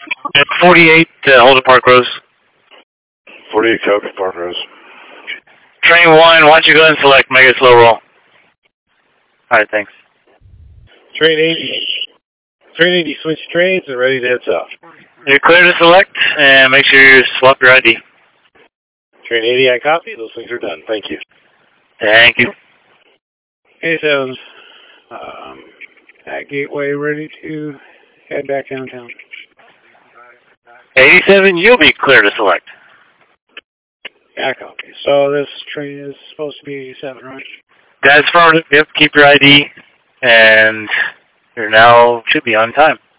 48 Holden Park Rose. 48 copy, Park Rose. Train 1, why don't you go ahead and select Mega Slow Roll? Alright, thanks. Train 80. Train 80, switch trains and ready to head south. You're clear to select, and make sure you swap your ID. Train 80, I copy. Those things are done. Thank you. Thank you. 87, at Gateway, ready to head back downtown. 87, you'll be clear to select. Yeah, I copy. So this train is supposed to be 87, right? That's affirmative. Yep, keep your ID, and you're now should be on time.